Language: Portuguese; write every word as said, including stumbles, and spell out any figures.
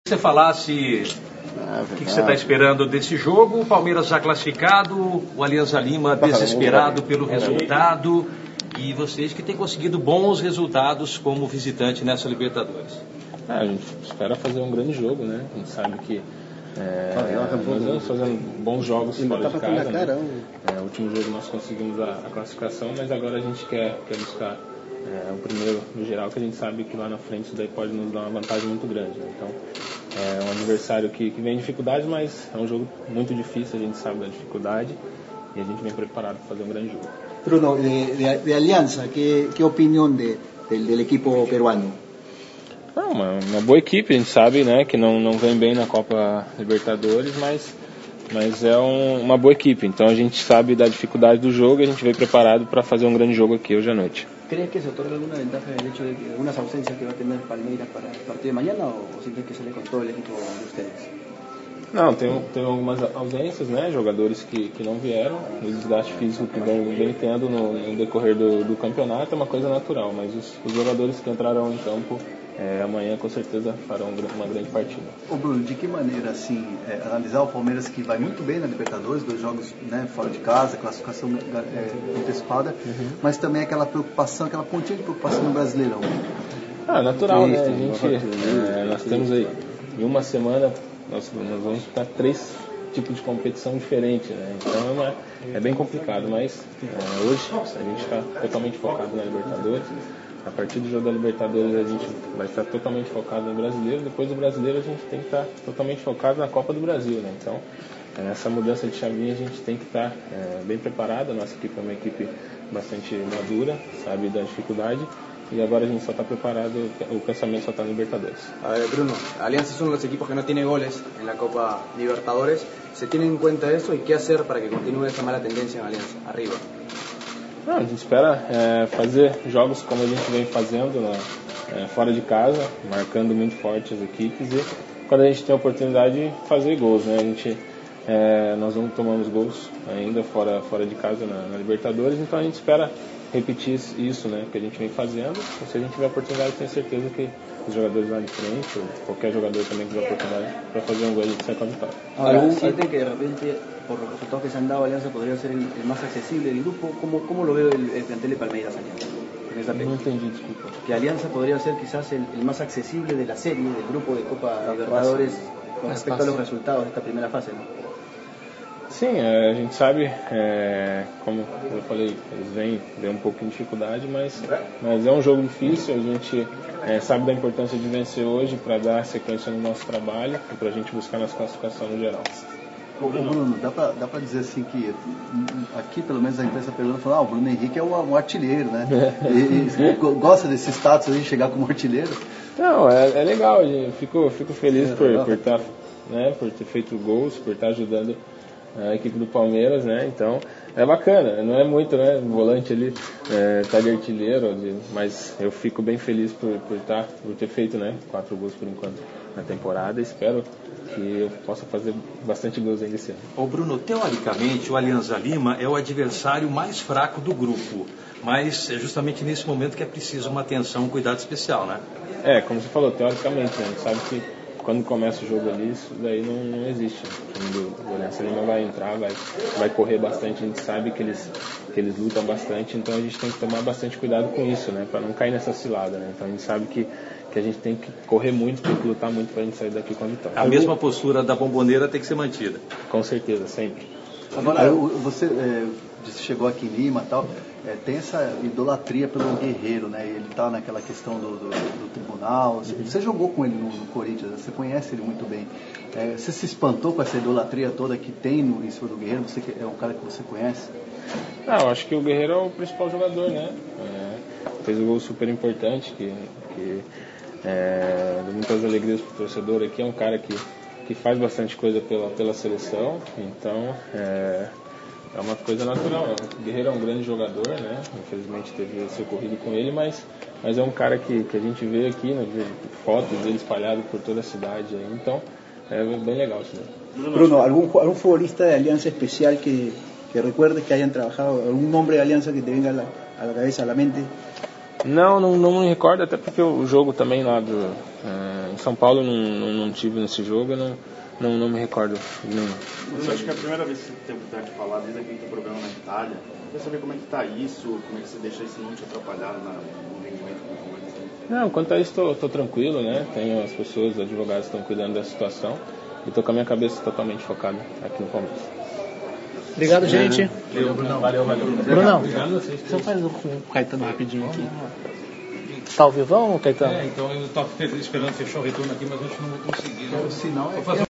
Você falasse ah, o que, que você está esperando desse jogo, o Palmeiras já classificado, o Alianza Lima desesperado pelo resultado e vocês que têm conseguido bons resultados como visitante nessa Libertadores. Ah, a gente espera fazer um grande jogo, né? A gente sabe que é, nós vamos fazendo bons jogos fora de casa, né? É, o último jogo nós conseguimos a, a classificação, mas agora a gente quer, quer buscar é, o primeiro no geral, que a gente sabe que lá na frente isso daí pode nos dar uma vantagem muito grande, né? Então é um adversário que, que vem em dificuldade, mas é um jogo muito difícil, a gente sabe da dificuldade e a gente vem preparado para fazer um grande jogo. Bruno, de, de, de Alianza, ¿qué, qué opinión de, del, del equipo peruano? É uma, uma boa equipe, a gente sabe, né, que não, não vem bem na Copa Libertadores, mas, mas é um, uma boa equipe. Então a gente sabe da dificuldade do jogo e a gente veio preparado para fazer um grande jogo aqui hoje à noite. ¿Crees que se otorga alguna ventaja del hecho de que algunas ausencias que va a tener Palmeiras para el partido de mañana o sientes que sale con todo el equipo de ustedes? Não, tem, tem algumas ausências, né, jogadores que, que não vieram, o desgaste físico que vem, vem tendo no, no decorrer do, do campeonato é uma coisa natural, mas os, os jogadores que entrarão em campo é, amanhã com certeza farão uma grande partida. Ô Bruno, de que maneira assim, é, analisar o Palmeiras que vai muito bem na Libertadores, dois jogos, né, fora de casa, classificação é, antecipada, uhum. Mas também aquela preocupação, aquela pontinha de preocupação no Brasileirão? Ah, natural, né? A gente, é, nós temos aí, em uma semana, nós, nós vamos para três tipos de competição diferentes, né? Então é, uma, é bem complicado, mas é, hoje a gente está totalmente focado na Libertadores. A partir do jogo da Libertadores a gente vai estar totalmente focado no Brasileiro, depois do Brasileiro a gente tem que estar totalmente focado na Copa do Brasil, né? Então, nessa mudança de chavinha a gente tem que estar é, bem preparado. A nossa equipe é uma equipe bastante madura, sabe da dificuldade, y ahora a gente só está preparado, el pensamiento está en Libertadores. A ver, Bruno, Alianza es uno de los equipos que no tiene goles en la Copa Libertadores. ¿Se tiene en cuenta eso y qué hacer para que continúe esa mala tendencia en Alianza? Arriba. Não, a gente espera é, fazer jogos como a gente vem fazendo, né, é, fora de casa, marcando muito forte as equipes, e quando a gente tem a oportunidade de fazer gols, né, a gente, é, nós não tomamos gols ainda fora, fora de casa na, na Libertadores, então a gente espera repetir isso, né, que a gente vem fazendo. E se a gente tiver a oportunidade, tenho certeza que os jogadores lá de frente, ou qualquer jogador também que tiver a oportunidade para fazer um gol, a gente sai com a vitória. Ahora, ¿sienten que de repente, por los resultados que se han dado, Alianza podría ser el, el más accesible del grupo? ¿Cómo, cómo lo ve el, el plantel de Palmeiras allá? No entendí, disculpa. Que Alianza podría ser quizás el, el más accesible de la serie, del grupo de Copa Libertadores, con respecto a los resultados de esta primera fase, ¿no? Sim, a gente sabe, é, como eu falei, eles vêm, vêm um pouco em dificuldade, mas, mas é um jogo difícil, a gente é, sabe da importância de vencer hoje para dar sequência no nosso trabalho e para a gente buscar nossa classificação no geral. Ô, Bruno, dá para dá para dizer assim que aqui, pelo menos a imprensa pergunta, fala, ah, o Bruno Henrique é um, um artilheiro, né? E, e, gosta desse status aí de chegar como artilheiro? Não, é, é legal, eu fico, fico feliz é, por, por, tá, né, por ter feito gols, por estar ajudando a equipe do Palmeiras, né? Então é bacana, não é muito, né? O volante ali é, tá de artilheiro, de, mas eu fico bem feliz por, por, tá, por ter feito, né, quatro gols por enquanto na temporada. Espero que eu possa fazer bastante gols ainda esse ano. Ô Bruno, teoricamente o Alianza Lima é o adversário mais fraco do grupo, mas é justamente nesse momento que é preciso uma atenção, um cuidado especial, né? É, como você falou, teoricamente, né? A gente sabe que quando começa o jogo ali, isso daí não, não existe. O time do Alianza Lima vai entrar, vai, vai correr bastante, a gente sabe que eles, que eles lutam bastante, então a gente tem que tomar bastante cuidado com isso, né, para não cair nessa cilada, né? Então a gente sabe que, que a gente tem que correr muito, tem que lutar muito para a gente sair daqui com a vitória. A mesma postura da Bomboneira tem que ser mantida. Com certeza, sempre. Agora, você é, chegou aqui em Lima e tal, é, tem essa idolatria pelo Guerreiro, né? Ele está naquela questão do, do, do tribunal. Você, você jogou com ele no, no Corinthians, você conhece ele muito bem. É, você se espantou com essa idolatria toda que tem no, em cima do Guerreiro? Você é um cara que você conhece? Ah, eu acho que o Guerreiro é o principal jogador, né? É, fez um gol super importante, que, que é, deu muitas alegrias para o torcedor aqui. É um cara que, que faz bastante coisa pela, pela seleção, então é, é uma coisa natural. O Guerreiro é um grande jogador, né? Infelizmente teve esse ocorrido com ele, mas, mas é um cara que, que a gente vê aqui, né? Fotos dele espalhadas por toda a cidade aí, então é bem legal isso daí. Bruno, algum, algum futbolista de Alianza especial que, que recuerdes que hayan trabajado, algún nombre de Alianza que te venga a la, a la cabeza, a la mente? Não, não, não me recordo, até porque o jogo também lá do, uh, em São Paulo não, não, não tive nesse jogo, eu não, não, não me recordo nenhum. Eu acho que é a primeira vez que você tem a oportunidade de falar desde aquele teu programa na Itália. Eu queria saber como é que está isso, como é que você deixa isso não te atrapalhar na, no rendimento do jogo. Não, quanto a isso estou tranquilo, né? Tenho as pessoas, os advogados que estão cuidando da situação e estou com a minha cabeça totalmente focada aqui no Palmeiras. Obrigado, gente. Valeu, Brunão. Valeu, valeu. Brunão, só faz o Caetano rapidinho aqui. Tá ao vivão, Caetano? É, então eu estava esperando fechar o retorno aqui, mas a gente não vai conseguir. Né? O sinal é